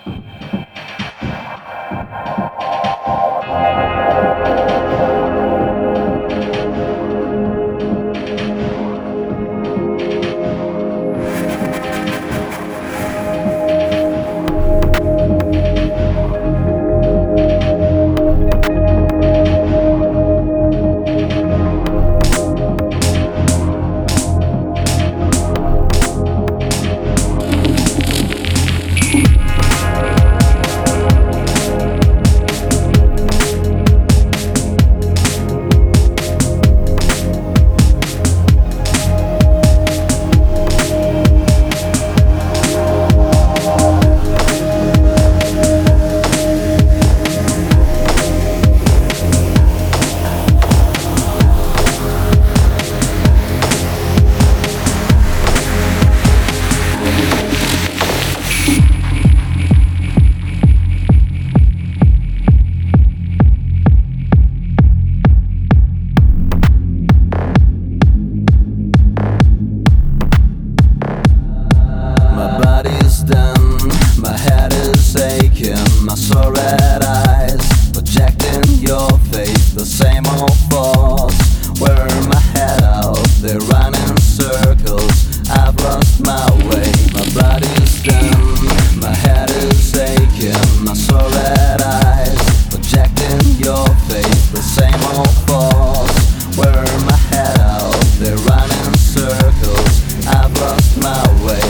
My sore red eyes projecting your face, the same old thoughts wearing my head out. They're running circles, I've lost my way. My body's done, my head is aching. My sore red eyes projecting your face, the same old thoughts wearing my head out. They're running circles, I've lost my way.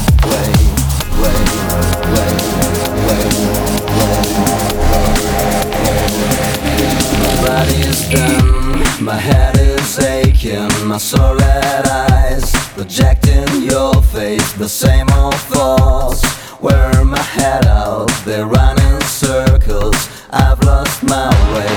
My body's done, my head is aching. My sore red eyes projecting your face, the same old thoughts wearing my head out. They're running circles, I've lost my way.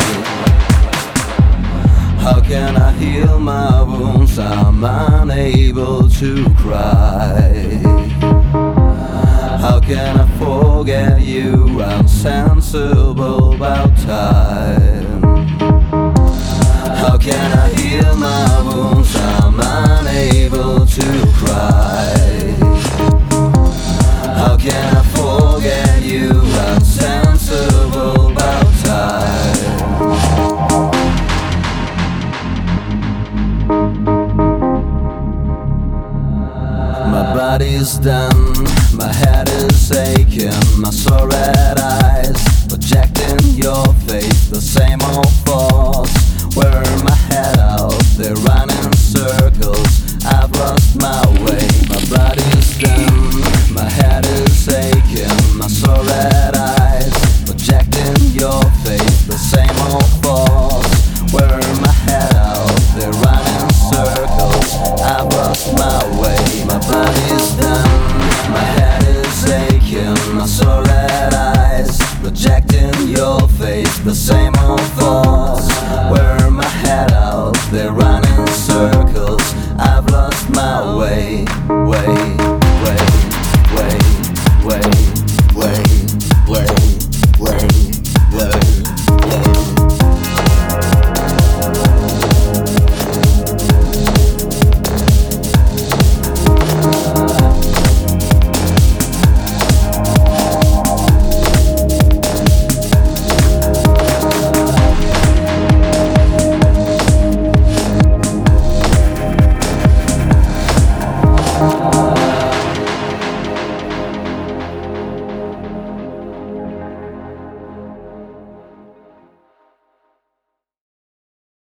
How can I heal my wounds? I'm unable to cry. How can I forget you? I'm sensible about time. How can I heal my wounds? I'm unable to cry. How can I forget you? I'm sensible about time. My body's done, my head is aching. My sore red eyes projecting your face, the same old thoughts wearing my head out. They're running circles, I've lost my way. My body's done, my head is aching. My sore red eyes projecting your face, the same old thoughts wearing my head out. They're running circles, I've lost my way. My body's done, my head is aching. My sore red eyes projecting your face, the same